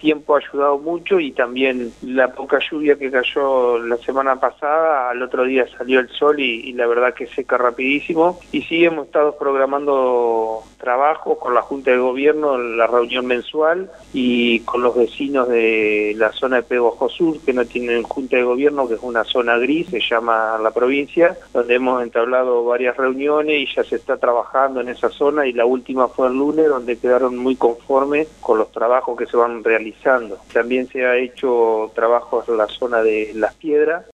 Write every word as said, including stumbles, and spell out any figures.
tiempo ha ayudado mucho y también la poca lluvia que cayó la semana pasada, al otro día salió el sol y, y la verdad que seca rapidísimo. Y sí hemos estado programando trabajo con la Junta de Gobierno, la reunión mensual, y con los vecinos de la zona de Peguajó Sur, que no tienen Junta de Gobierno, que es una zona gris, se llama la provincia, donde hemos entablado varias reuniones y ya se está trabajando en esa zona, y la última fue el lunes, donde quedaron muy conformes con los trabajos que se van realizando. También se ha hecho trabajos en la zona de Las Piedras,